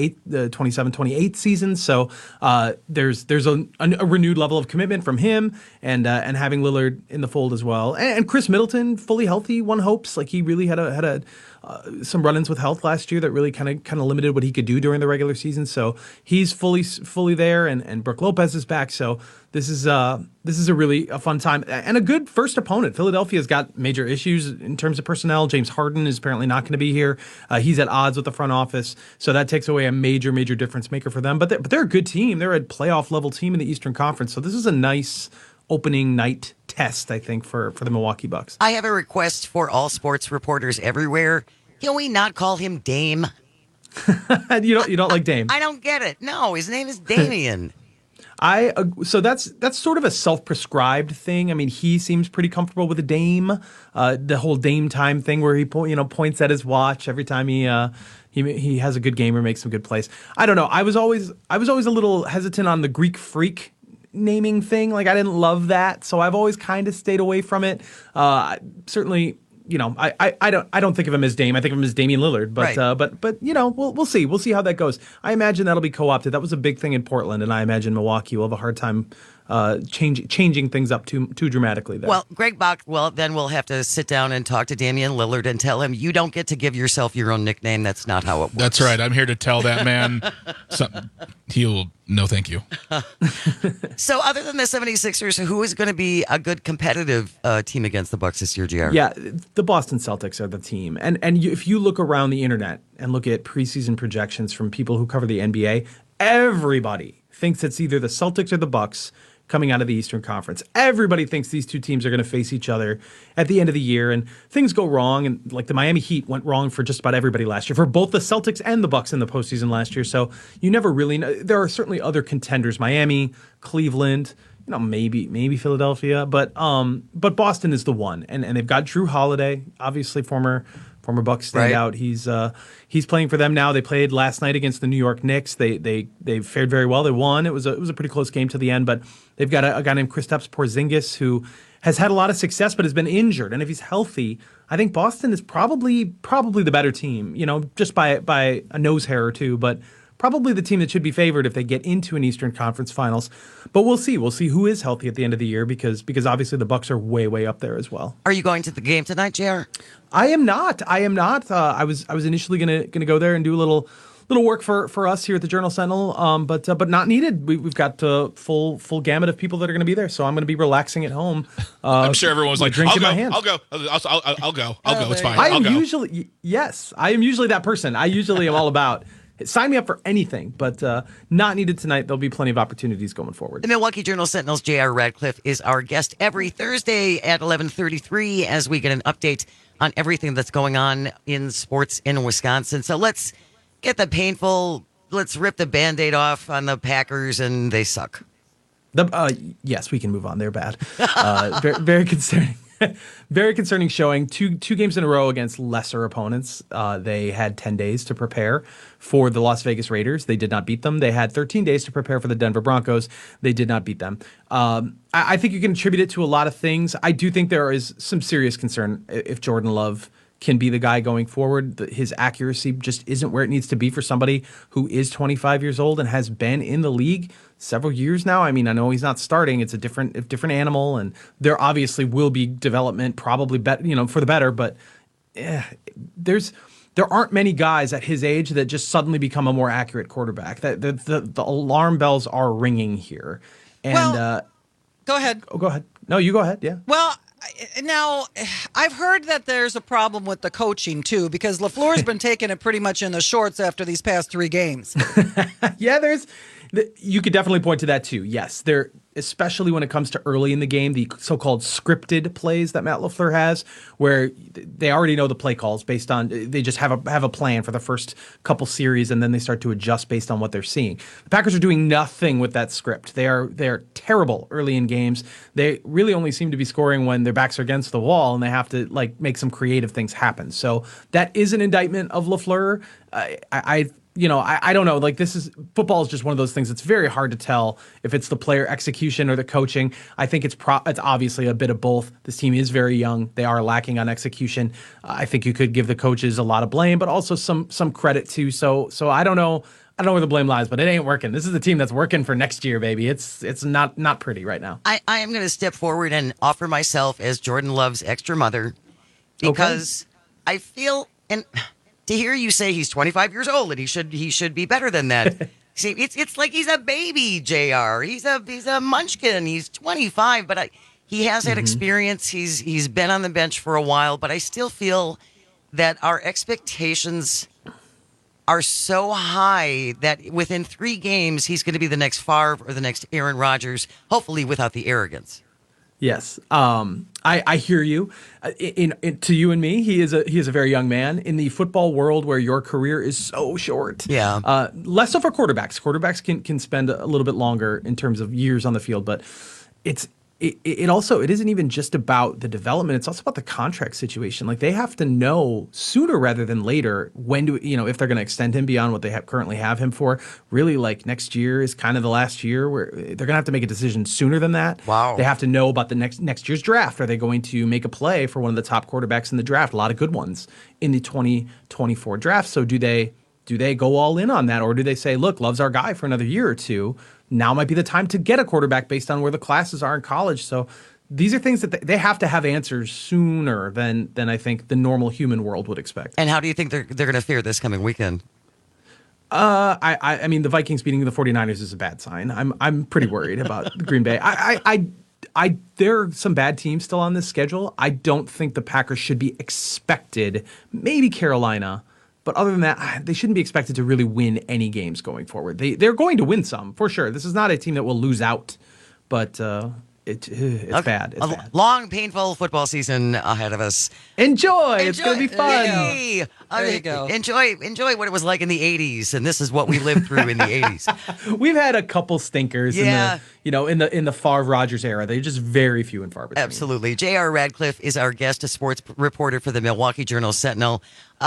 27-28 season. So there's a renewed level of commitment from him and having Lillard in the fold as well. And Chris Middleton, fully healthy, one hopes. Like he really had some run-ins with health last year that really kind of limited what he could do during the regular season. So he's fully there, and Brook Lopez is back. So this is a really fun time and a good first opponent. Philadelphia's got major issues in terms of personnel. James Harden is apparently not going to be here. He's at odds with the front office, so that takes away a major difference maker for them. But they're a good team. They're a playoff level team in the Eastern Conference. So this is a nice opening night test, I think, for the Milwaukee Bucks. I have a request for all sports reporters everywhere. Can we not call him Dame? You don't like Dame? I don't get it. No, his name is Damian. So that's sort of a self-prescribed thing. I mean, he seems pretty comfortable with the Dame, the whole Dame time thing, where he points at his watch every time he has a good game or makes some good plays. I don't know. I was always a little hesitant on the Greek Freak naming thing. Like I didn't love that, so I've always kind of stayed away from it. Certainly. I don't think of him as Dame. I think of him as Damian Lillard. But right. but we'll see. We'll see how that goes. I imagine that'll be co-opted. That was a big thing in Portland, and I imagine Milwaukee will have a hard time changing things up too dramatically there. Well, Greg Bach, then we'll have to sit down and talk to Damian Lillard and tell him you don't get to give yourself your own nickname. That's not how it works. That's right. I'm here to tell that man something. No, thank you. So other than the 76ers, who is going to be a good competitive team against the Bucks this year, JR? Yeah, the Boston Celtics are the team. And if you look around the internet and look at preseason projections from people who cover the NBA, everybody thinks it's either the Celtics or the Bucks coming out of the Eastern Conference. Everybody thinks these two teams are going to face each other at the end of the year, and things go wrong. And like the Miami Heat went wrong for just about everybody last year, for both the Celtics and the Bucks in the postseason last year. So you never really know. There are certainly other contenders: Miami, Cleveland, maybe Philadelphia, but Boston is the one. And they've got Drew Holiday, obviously former Bucks standout. Right. He's playing for them now. They played last night against the New York Knicks. They fared very well. They won. It was a pretty close game to the end, but they've got a guy named Kristaps Porzingis who has had a lot of success but has been injured. And if he's healthy, I think Boston is probably the better team, just by a nose hair or two, but probably the team that should be favored if they get into an Eastern Conference Finals. But we'll see. We'll see who is healthy at the end of the year because obviously the Bucks are way up there as well. Are you going to the game tonight, JR? I am not. I was initially gonna go there and do a little work for us here at the Journal-Sentinel, but not needed. We've got full gamut of people that are going to be there, so I'm going to be relaxing at home. I'm sure everyone was like, drink I'll in go, my hand. I'll go. It's fine. I am usually that person. I usually am all about sign me up for anything, but not needed tonight. There'll be plenty of opportunities going forward. The Milwaukee Journal-Sentinel's J.R. Radcliffe is our guest every Thursday at 11:33 as we get an update on everything that's going on in sports in Wisconsin. So let's get the painful, let's rip the Band-Aid off on the Packers, and they suck. Yes, we can move on. They're bad. Very, very concerning. Very concerning showing. Two games in a row against lesser opponents. They had 10 days to prepare for the Las Vegas Raiders. They did not beat them. They had 13 days to prepare for the Denver Broncos. They did not beat them. I think you can attribute it to a lot of things. I do think there is some serious concern if Jordan Love can be the guy going forward. His accuracy just isn't where it needs to be for somebody who is 25 years old and has been in the league several years now. I mean, I know he's not starting. It's a different animal, and there obviously will be development, probably for the better. But there's there aren't many guys at his age that just suddenly become a more accurate quarterback. That the alarm bells are ringing here. And go ahead. Oh, go ahead. No, you go ahead. Yeah. Well, now I've heard that there's a problem with the coaching too, because LaFleur's been taking it pretty much in the shorts after these past 3 games. Yeah, you could definitely point to that too. Yes, especially when it comes to early in the game, the so-called scripted plays that Matt LaFleur has, where they already know the play calls based on, they just have a plan for the first couple series, and then they start to adjust based on what they're seeing. The Packers are doing nothing with that script. They are terrible early in games. They really only seem to be scoring when their backs are against the wall and they have to make some creative things happen. So that is an indictment of LaFleur. I don't know. Football is just one of those things. It's very hard to tell if it's the player execution or the coaching. I think it's obviously a bit of both. This team is very young. They are lacking on execution. I think you could give the coaches a lot of blame, but also some credit too. So I don't know. I don't know where the blame lies, but it ain't working. This is a team that's working for next year, baby. It's not pretty right now. I am going to step forward and offer myself as Jordan Love's extra mother, because I feel and. To hear you say he's 25 years old and he should be better than that. See, it's like he's a baby, JR. He's a munchkin. He's 25, but he has had experience. He's been on the bench for a while, but I still feel that our expectations are so high that within 3 games he's going to be the next Favre or the next Aaron Rodgers, hopefully without the arrogance. Yes, I hear you. To you and me, he is a very young man in the football world where your career is so short. Yeah, less so for quarterbacks. Quarterbacks can spend a little bit longer in terms of years on the field, but it isn't even just about the development. It's also about the contract situation. Like, they have to know sooner rather than later if they're going to extend him beyond what they currently have him for. Really, next year is kind of the last year where they're going to have to make a decision sooner than that. Wow. They have to know about the next year's draft. Are they going to make a play for one of the top quarterbacks in the draft? A lot of good ones in the 2024 draft. So do they go all in on that, or do they say, look, Love's our guy for another year or two? Now might be the time to get a quarterback based on where the classes are in college. So these are things that they have to have answers sooner than I think the normal human world would expect. And how do you think they're going to fare this coming weekend? I mean, the Vikings beating the 49ers is a bad sign. I'm pretty worried about Green Bay. There are some bad teams still on this schedule. I don't think the Packers should be expected. Maybe Carolina. But other than that, they shouldn't be expected to really win any games going forward. They're going to win some, for sure. This is not a team that will lose out, but it's bad. It's bad. Long, painful football season ahead of us. Enjoy. It's going to be fun. Yay. There you go. Enjoy what it was like in the 80s, and this is what we lived through in the 80s. We've had a couple stinkers in the Favre Rodgers era. They're just very few and far between. Absolutely. J.R. Radcliffe is our guest, a sports reporter for the Milwaukee Journal-Sentinel.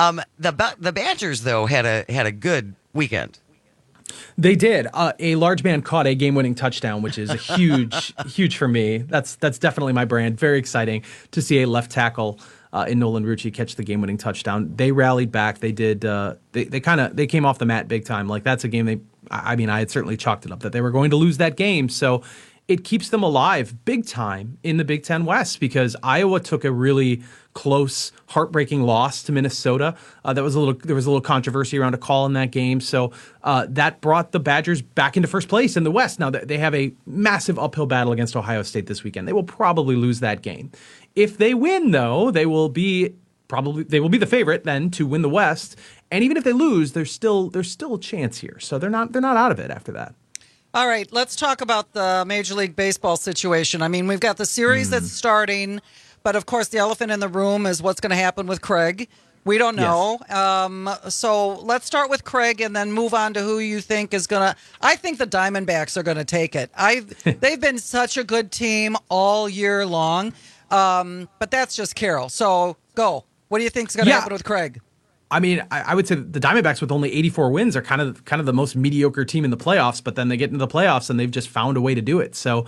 The Badgers, though, had a good weekend. They did. A large man caught a game-winning touchdown, which is a huge for me. That's definitely my brand. Very exciting to see a left tackle in Nolan Rucci catch the game-winning touchdown. They rallied back. They did. They came off the mat big time. Like, that's a game I had certainly chalked it up that they were going to lose that game. So it keeps them alive big time in the Big Ten West, because Iowa took a really close, heartbreaking loss to Minnesota. There was a little controversy around a call in that game. So that brought the Badgers back into first place in the West. Now they have a massive uphill battle against Ohio State this weekend. They will probably lose that game. If they win, though, they will be the favorite then to win the West. And even if they lose, there's still a chance here. So they're not out of it after that. All right, let's talk about the Major League Baseball situation. I mean, we've got the series that's starting, but of course the elephant in the room is what's going to happen with Craig. We don't know. Yes. So let's start with Craig and then move on to who you think is going to... I think the Diamondbacks are going to take it. They've been such a good team all year long, but that's just Carroll. So go. What do you think is going to happen with Craig? I mean, I would say the Diamondbacks with only 84 wins are kind of the most mediocre team in the playoffs, but then they get into the playoffs and they've just found a way to do it. So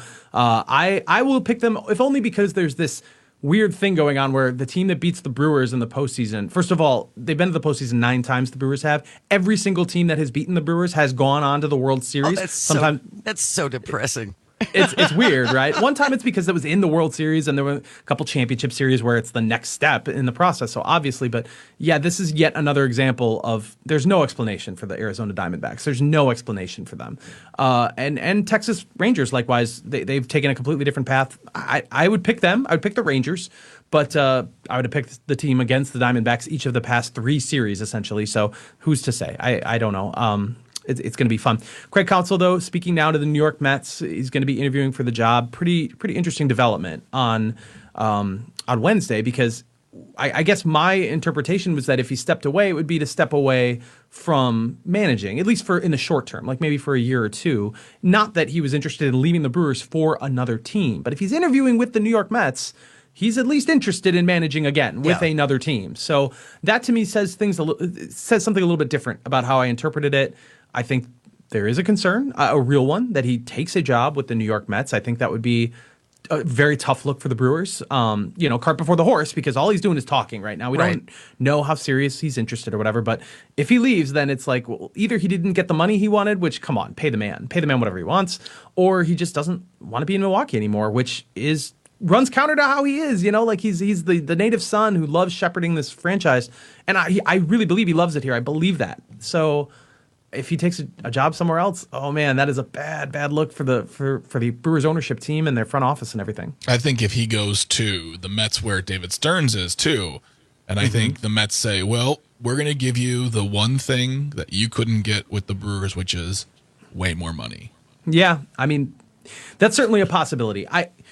I will pick them, if only because there's this weird thing going on where the team that beats the Brewers in the postseason, first of all, they've been to the postseason 9 times, the Brewers have. Every single team that has beaten the Brewers has gone on to the World Series. That's so depressing. It's weird, right? One time it's because it was in the World Series and there were a couple championship series where it's the next step in the process. So obviously, but yeah, this is yet another example of there's no explanation for the Arizona Diamondbacks. There's no explanation for them. And Texas Rangers, likewise, they've taken a completely different path. I would pick them. I would pick the Rangers. But I would have picked the team against the Diamondbacks each of the past 3 series, essentially. So who's to say? I don't know. It's going to be fun. Craig Counsell, though, speaking now to the New York Mets, he's going to be interviewing for the job. Pretty interesting development on Wednesday, because I guess my interpretation was that if he stepped away, it would be to step away from managing, at least for in the short term, like maybe for a year or two. Not that he was interested in leaving the Brewers for another team. But if he's interviewing with the New York Mets, he's at least interested in managing again with another team. So that to me says something a little bit different about how I interpreted it. I think there is a concern, a real one, that he takes a job with the New York Mets. I think that would be a very tough look for the Brewers. Cart before the horse, because all he's doing is talking right now. We don't know how serious he's interested or whatever. But if he leaves, then it's like, well, either he didn't get the money he wanted, which, come on, pay the man whatever he wants, or he just doesn't want to be in Milwaukee anymore, which runs counter to how he is, like he's the native son who loves shepherding this franchise. And I really believe he loves it here. I believe that. So if he takes a job somewhere else, oh man, that is a bad look for the Brewers ownership team and their front office and everything. I think if he goes to the Mets where David Stearns is too, and I think the Mets say, well, we're going to give you the one thing that you couldn't get with the Brewers, which is way more money. Yeah, I mean, that's certainly a possibility.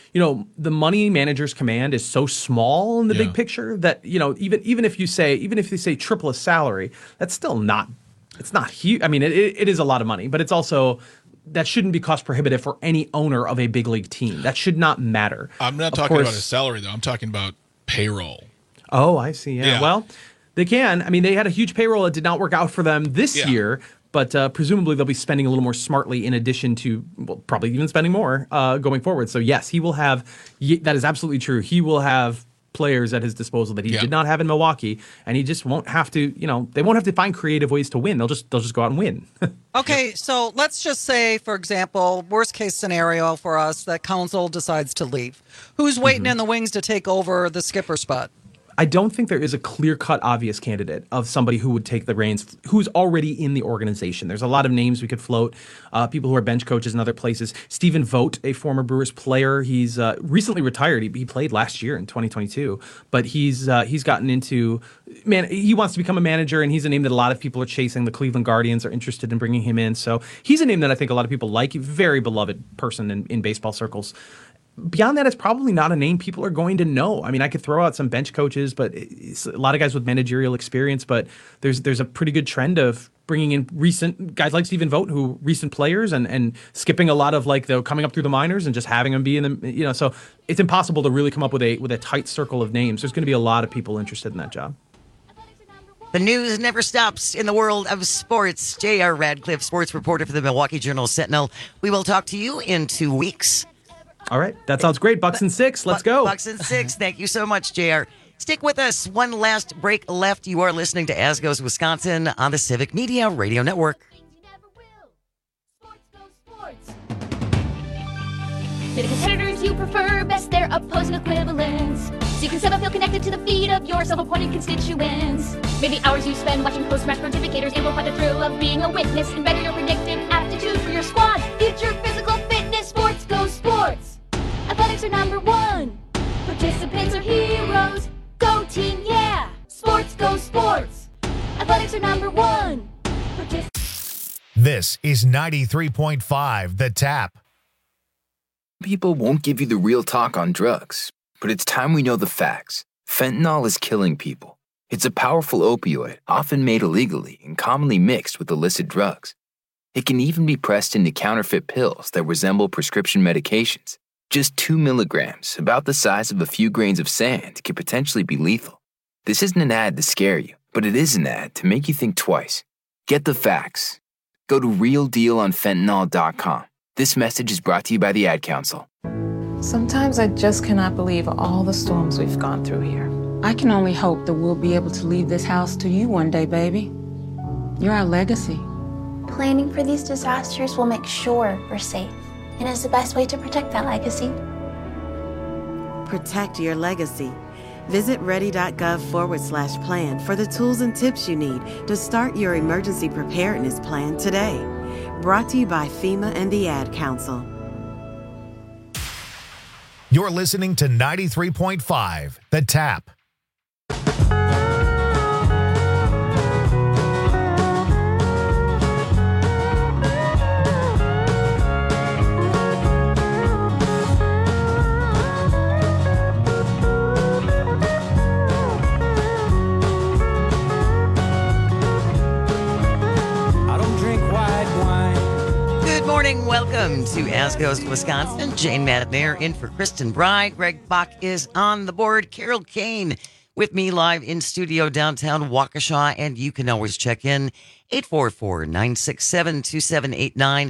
The money managers command is so small in the big picture that, even if you say triple a salary, that's still not, it's not huge. I mean, it is a lot of money, but it's also, that shouldn't be cost prohibitive for any owner of a big league team. That should not matter. I'm not talking about his salary, though. I'm talking about payroll. Oh, I see. Yeah. Well, they can. I mean, they had a huge payroll that did not work out for them this year. But presumably they'll be spending a little more smartly in addition to, well, probably even spending more going forward. So, yes, he will have – that is absolutely true. He will have players at his disposal that he did not have in Milwaukee, and he just won't have to – they won't have to find creative ways to win. They'll just go out and win. Okay, so let's just say, for example, worst-case scenario for us, that Counsell decides to leave. Who's waiting in the wings to take over the skipper spot? I don't think there is a clear-cut, obvious candidate of somebody who would take the reins, who's already in the organization. There's a lot of names we could float, people who are bench coaches in other places. Stephen Vogt, a former Brewers player, he's recently retired. He played last year in 2022, but he's gotten into, he wants to become a manager, and he's a name that a lot of people are chasing. The Cleveland Guardians are interested in bringing him in, so he's a name that I think a lot of people like. Very beloved person in baseball circles. Beyond that, it's probably not a name people are going to know. I mean, I could throw out some bench coaches, but it's a lot of guys with managerial experience. But there's a pretty good trend of bringing in recent guys like Stephen Vogt, who recent players, and skipping a lot of like the coming up through the minors and just having them be in the So it's impossible to really come up with a tight circle of names. There's going to be a lot of people interested in that job. The news never stops in the world of sports. J.R. Radcliffe, sports reporter for the Milwaukee Journal-Sentinel. We will talk to you in 2 weeks. All right. That sounds great. Bucks and 6. Let's go. Bucks and 6. Thank you so much, JR. Stick with us. One last break left. You are listening to As Goes Wisconsin on the Civic Media Radio Network. They're the competitors you prefer, best their opposing equivalents. So you can somehow feel connected to the feet of your self-appointed constituents. Maybe hours you spend watching post-match pontificators amplify the thrill of being a witness and better your predictive aptitude for your squad. Future physical fitness, sports go sports. Athletics are number 1. Participants are heroes. Go team, yeah. Sports go sports. Athletics are number 1. This is 93.5 The Tap. People won't give you the real talk on drugs, but it's time we know the facts. Fentanyl is killing people. It's a powerful opioid, often made illegally and commonly mixed with illicit drugs. It can even be pressed into counterfeit pills that resemble prescription medications. Just 2 milligrams, about the size of a few grains of sand, can potentially be lethal. This isn't an ad to scare you, but it is an ad to make you think twice. Get the facts. Go to realdealonfentanyl.com. This message is brought to you by the Ad Council. Sometimes I just cannot believe all the storms we've gone through here. I can only hope that we'll be able to leave this house to you one day, baby. You're our legacy. Planning for these disasters will make sure we're safe. and is the best way to protect that legacy. Protect your legacy. Visit ready.gov/plan for the tools and tips you need to start your emergency preparedness plan today. Brought to you by FEMA and the Ad Council. You're listening to 93.5, The Tap. Welcome to As Goes Wisconsin. Jane Madden in for Kristen Bride. Greg Bach is on the board. Carol Kane with me live in studio downtown Waukesha. And you can always check in 844-967-2789,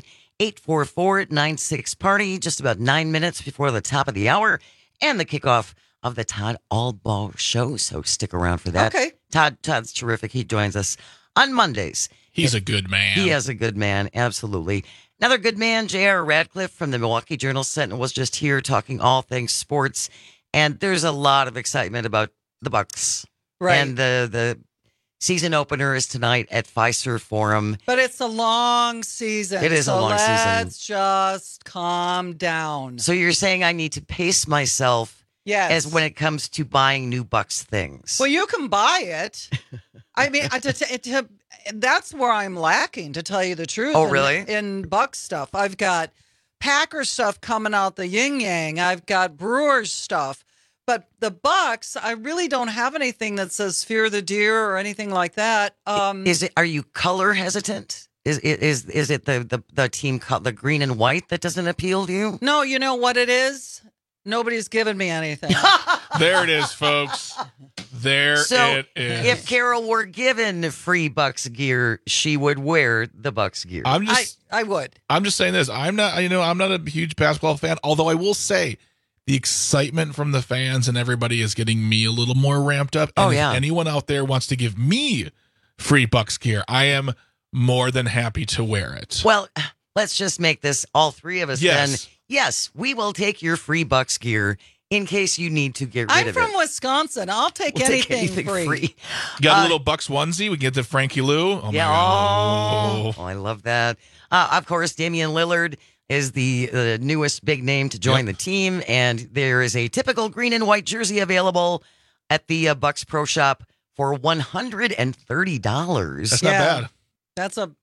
844-96-PARTY, just about 9 minutes before the top of the hour and the kickoff of the Todd Albaugh Show. So stick around for that. Okay. Todd's terrific. He joins us on Mondays. He's a good man. He is a good man. Absolutely. Another good man, J.R. Radcliffe from the Milwaukee Journal-Sentinel was just here talking all things sports. And there's a lot of excitement about the Bucks. Right. And the season opener is tonight at Fiserv Forum. But it's a long season. It is a long season. Let's just calm down. So you're saying I need to pace myself as when it comes to buying new Bucks things. Well, you can buy it. I mean, that's where I'm lacking, to tell you the truth. Oh, really? In Bucks stuff. I've got Packers stuff coming out the yin-yang. I've got Brewers stuff. But the Bucks, I really don't have anything that says Fear the Deer or anything like that. Are you color hesitant? Is it the team, the green and white, that doesn't appeal to you? No, you know what it is? Nobody's given me anything. There it is, folks. There it is. If Carol were given free Bucks gear, she would wear the Bucks gear. I would. I'm just saying this. I'm not a huge basketball fan, although I will say the excitement from the fans and everybody is getting me a little more ramped up. And if anyone out there wants to give me free Bucks gear, I am more than happy to wear it. Well, let's just make this all three of us then. Yes. Yes, we will take your free Bucks gear in case you need to get rid of it. I'm from Wisconsin. I'll take anything free. Got a little Bucks onesie. We can get the Frankie Lou. Oh, yeah. my God. Oh, I love that. Of course, Damian Lillard is the newest big name to join the team, and there is a typical green and white jersey available at the Bucks Pro Shop for $130. That's not bad. That's not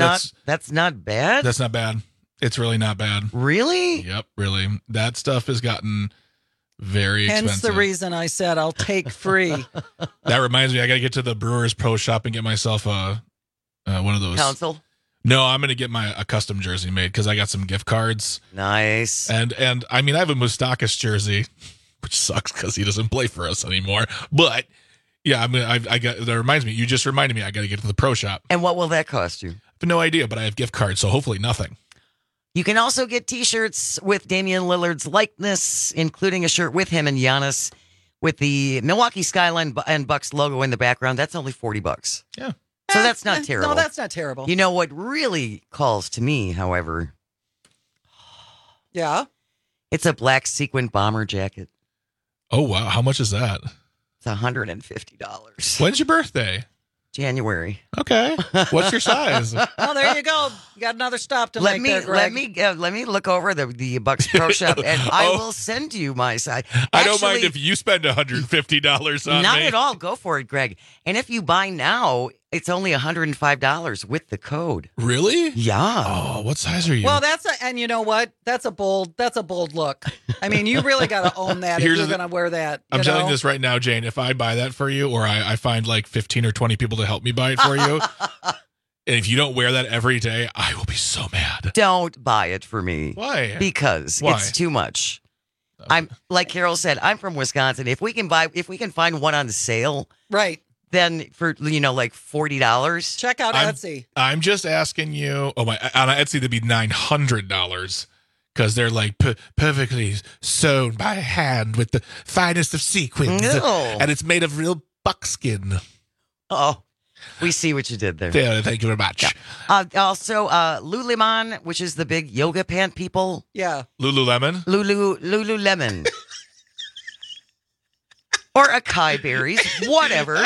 bad. That's not bad. It's really not bad. Really? Yep, really. That stuff has gotten very expensive. Hence the reason I said I'll take free. That reminds me, I got to get to the Brewers Pro Shop and get myself one of those. Council? No, I'm going to get a custom jersey made because I got some gift cards. Nice. And I mean, I have a Moustakas jersey, which sucks because he doesn't play for us anymore. But yeah, I mean, that reminds me. You just reminded me. I got to get to the Pro Shop. And what will that cost you? I have no idea, but I have gift cards, so hopefully nothing. You can also get T-shirts with Damian Lillard's likeness, including a shirt with him and Giannis with the Milwaukee Skyline and Bucks logo in the background. That's only $40. Yeah. So that's not terrible. No, that's not terrible. You know what really calls to me, however? Yeah? It's a black sequin bomber jacket. Oh, wow. How much is that? It's $150. When's your birthday? January. Okay. What's your size? Oh, there you go. You got another stop to make there, Greg. Let me look over the Bucks Pro Shop, and I will send you my size. I don't mind if you spend $150 on not me. Not at all. Go for it, Greg. And if you buy now, it's only $105 with the code. Really? Yeah. Oh, what size are you? Well, and you know what? That's a bold look. I mean, you really got to own that if you're going to wear that. I'm telling you this right now, Jane. If I buy that for you, or I find like 15 or 20 people to help me buy it for you, and if you don't wear that every day, I will be so mad. Don't buy it for me. Why? Because it's too much. I'm like Carol said, I'm from Wisconsin. If we can find one on sale, right? Then for like $40. Check out Etsy. I'm just asking you. Oh my! On Etsy, that'd be $900 because they're like perfectly sewn by hand with the finest of sequins, No. and it's made of real buckskin. Oh, We see what you did there. Yeah, thank you very much. Yeah. Also, Lululemon, which is the big yoga pant people. Yeah. Lululemon? Lululemon. Or acai berries, whatever.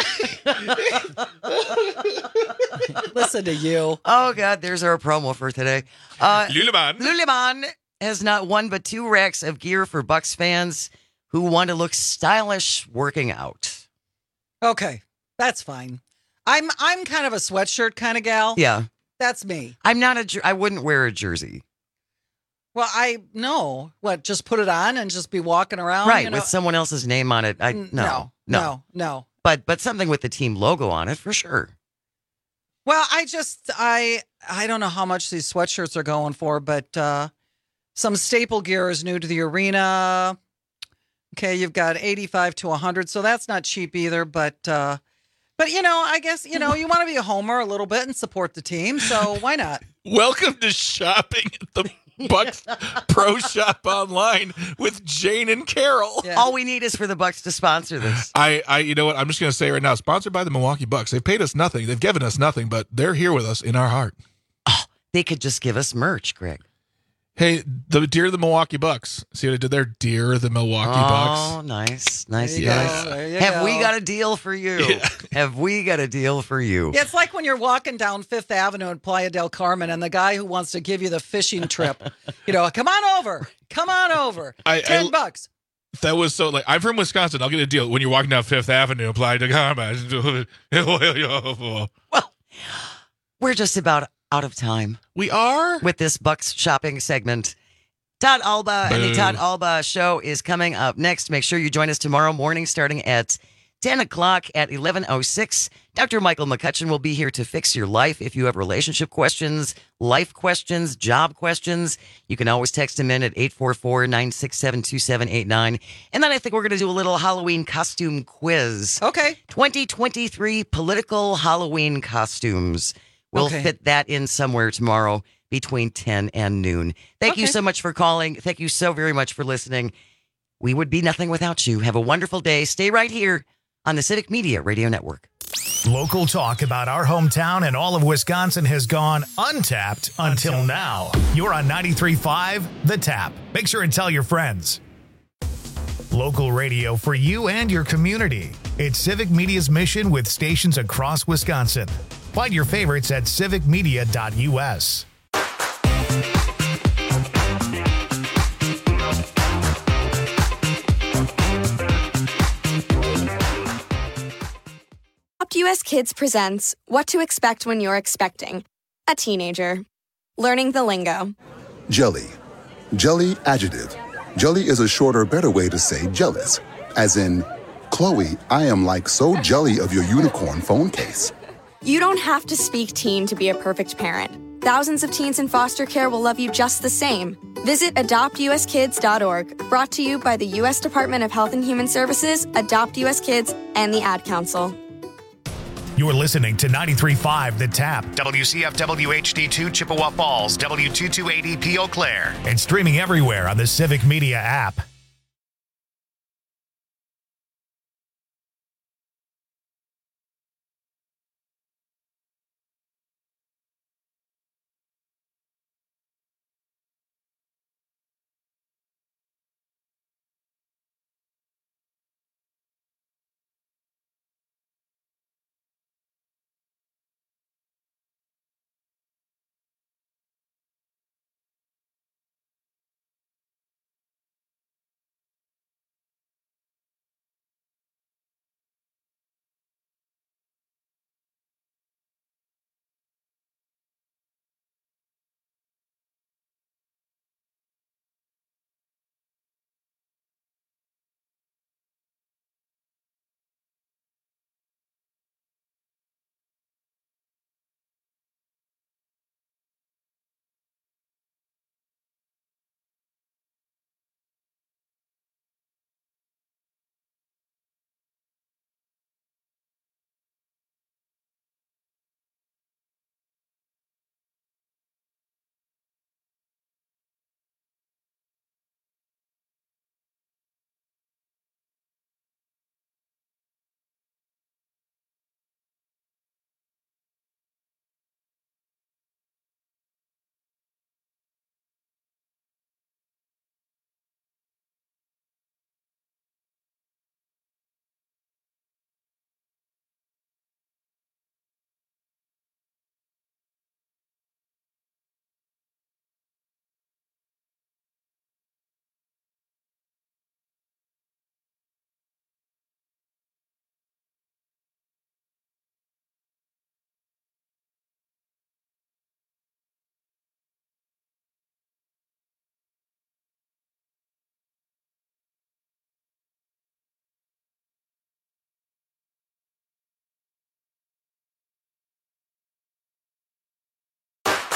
Listen to you. Oh, God, there's our promo for today. Lululemon. Lululemon has not one but 2 racks of gear for Bucks fans who want to look stylish working out. Okay, that's fine. I'm kind of a sweatshirt kind of gal. Yeah. That's me. I'm not I wouldn't wear a jersey. Well, just put it on and just be walking around? Right, with someone else's name on it. No. But something with the team logo on it, for sure. Well, I don't know how much these sweatshirts are going for, but some staple gear is new to the arena. Okay, you've got 85 to 100, so that's not cheap either, but I guess, you want to be a homer a little bit and support the team, so why not? Welcome to shopping at the Bucks Pro Shop online with Jane and Carol. Yeah. All we need is for the Bucks to sponsor this. You know what? I'm just going to say right now, sponsored by the Milwaukee Bucks. They've paid us nothing. They've given us nothing, but they're here with us in our heart. Oh, they could just give us merch, Greg. Hey, the Dear the Milwaukee Bucks. See what I did there? Dear the Milwaukee Bucks. Oh, nice, guys. Have we got a deal for you? Yeah. Have we got a deal for you? Yeah, it's like when you're walking down Fifth Avenue in Playa del Carmen and the guy who wants to give you the fishing trip, come on over. $10. That was so I'm from Wisconsin. I'll get a deal when you're walking down Fifth Avenue in Playa del Carmen. Well, we're just about out of time. We are? With this Bucks shopping segment. Todd Alba and the Todd Alba Show is coming up next. Make sure you join us tomorrow morning starting at 10 o'clock at 11:06. Dr. Michael McCutcheon will be here to fix your life. If you have relationship questions, life questions, job questions, you can always text him in at 844-967-2789. And then I think we're going to do a little Halloween costume quiz. Okay. 2023 political Halloween costumes. We'll fit that in somewhere tomorrow between 10 and noon. Thank you so much for calling. Thank you so very much for listening. We would be nothing without you. Have a wonderful day. Stay right here on the Civic Media Radio Network. Local talk about our hometown and all of Wisconsin has gone untapped until now. You're on 93.5 The Tap. Make sure and tell your friends. Local radio for you and your community. It's Civic Media's mission with stations across Wisconsin. Find your favorites at civicmedia.us. US Kids presents What to Expect When You're Expecting a Teenager. Learning the lingo. Jelly. Jelly adjective. Jelly is a shorter, better way to say jealous. As in, Chloe, I am like so jelly of your unicorn phone case. You don't have to speak teen to be a perfect parent. Thousands of teens in foster care will love you just the same. Visit adoptuskids.org, brought to you by the U.S. Department of Health and Human Services, Adopt U.S. Kids, and the Ad Council. You're listening to 93.5 The Tap, WCFW HD2 Chippewa Falls, W228EP Eau Claire, and streaming everywhere on the Civic Media app.